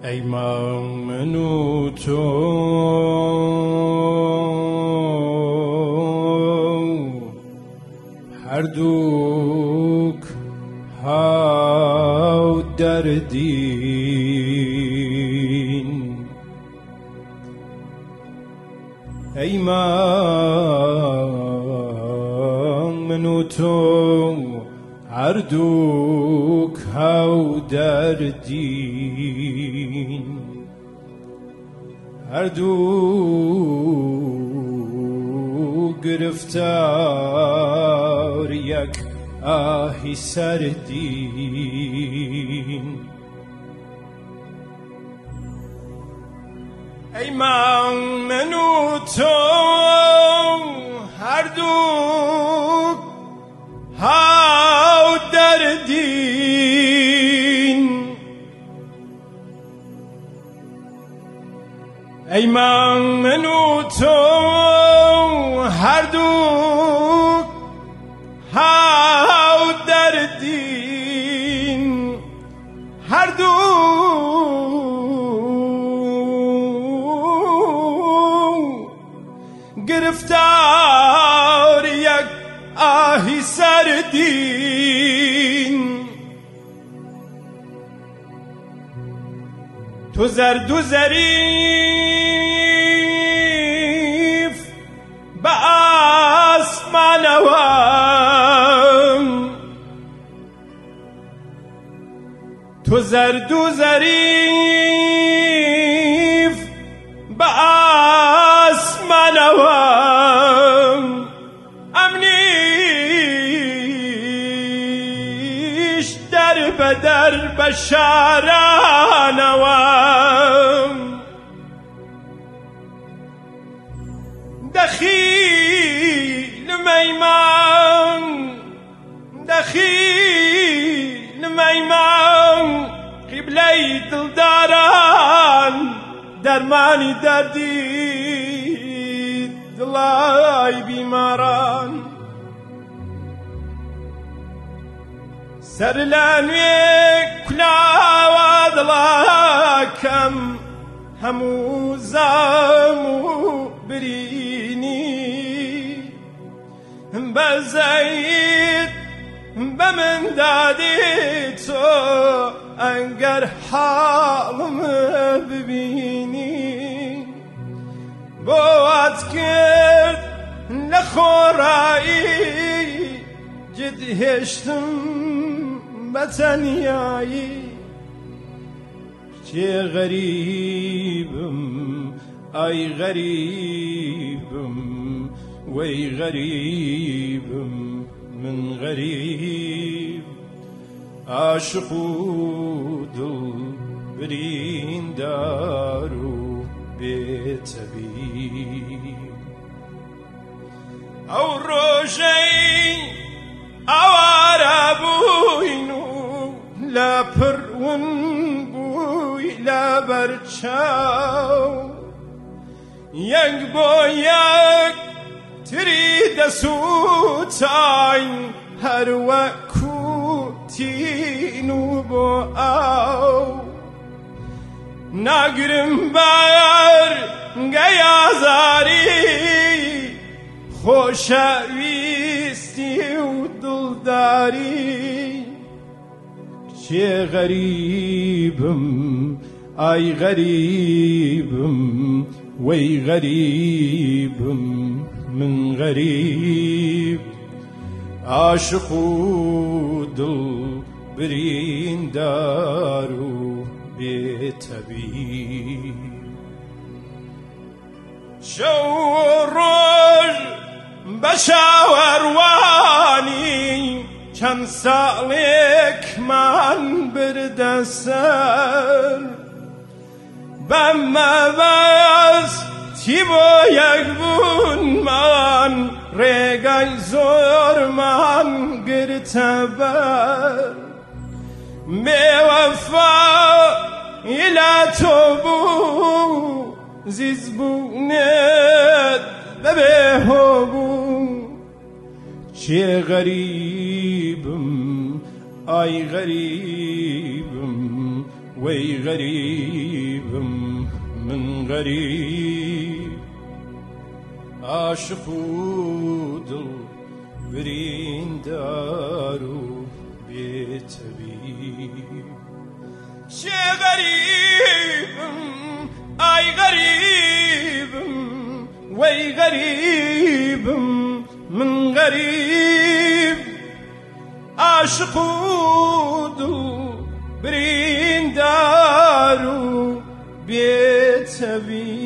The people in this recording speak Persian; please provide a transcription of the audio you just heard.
ای من و تو هر دوک هاو دردین ای من و تو هر دوک هاو دردین هر دو گرفتار یک آهی سردین ای من و تو هر دو هاو دردین ای من و تو هر دو هاو دردین هر دو گرفتار یک آهی سردین تو زرد و ظریف به آسمانوام تو زرد و ظریف به آسمانوام امنیش در بدر بشارانوام دخیل میمان قبله دلداران درمانی دردی دلای بیماران سر لانوی کلاوا دلاکم همو زامو برینی بزید بمن دادی تو انگر حالم ببینی بوات کرد لخورایی جد هشتم بتنیایی چه غریبم ای غریبم وی غریبم من غریب عاشق و دل بریندار و بی‌طبیب او روشی آواره بوینو لا پرون بوی لا برچاو یک با یک تری دسوتاین هر وکو تینو با او نگرم بر گیازاری خوشویستی و دلداری چه غریبم ای غریبم وی غریبم من غریب عاشق و دل بریندار و بی‌طبیب شو روز بشاوروانی چند سالک من برده سر بمواز تی با یک بون من رگای زور من گرته بر بیوفا ایلا تو بو زیزبونت ببه بو چه غریبم ای غریبم وي غريب من غريب عاشق دل برين دارو بيتبيب شي غريب اي غريب وي غريب من غريب عاشق دل برين دارو بيتبيب